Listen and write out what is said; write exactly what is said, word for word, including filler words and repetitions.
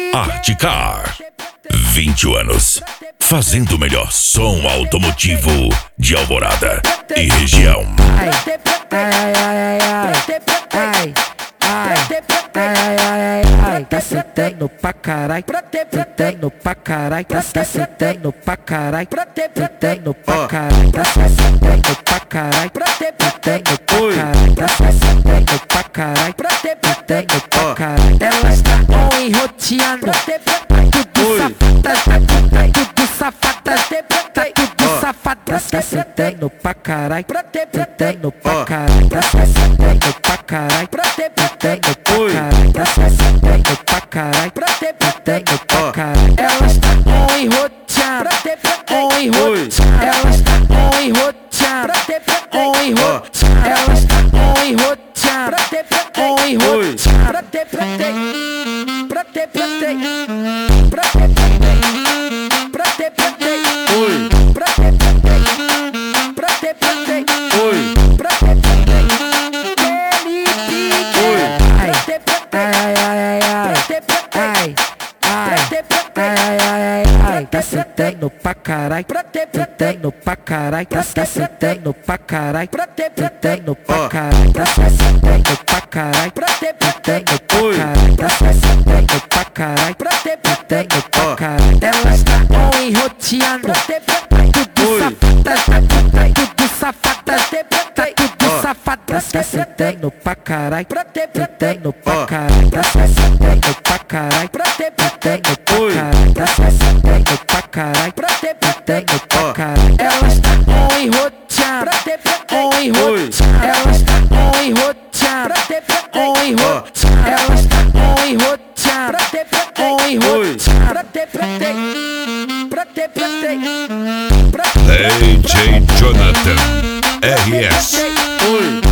Artecar. vinte anos, fazendo o melhor som automotivo de Alvorada e região. Ai, ai, ai, ai, ai, ai, ai, ai, ai, ai, tá sentando pra carai, sentando pra carai, tá sentando pra carai, sentando pra carai, tá sentando pra carai, sentando pra carai, tá sentando pra carai, sentando pra carai. Elas estão enroteando, tudo safada, tudo safada, tudo safada, tá sentando pra carai, sentando pra carai, tá sentando pra carai, sentando pra carai, tá sentando pra carai, sentando pra carai. Elas estão enroteando, enroteando, elas estão enroteando, enroteando, elas estão enroteando, enroteando. Prate, prate, prate, prate, prate, oi, prate, prate, prate, prate, oi, prate, ai, ai, ai, ai, ai, ai, ai, ai, tá sentando pra carai, sentando pra carai, tá sentando pra carai, sentando pra carai, tá sentando pra carai, sentando pra carai, tá sentando pra carai, sentando pra carai. Elas estão enroteando, tudo safada, tudo safada, tudo safada, tá sentando pra carai, sentando pra carai, tá sentando pra carai, sentando pra carai, tá sentando pra carai, sentando pra carai. Elas estão enroteando, enroteando, elas estão enroteando, enroteando, elas estão enroteando, enroteando. D J Jonathan R S.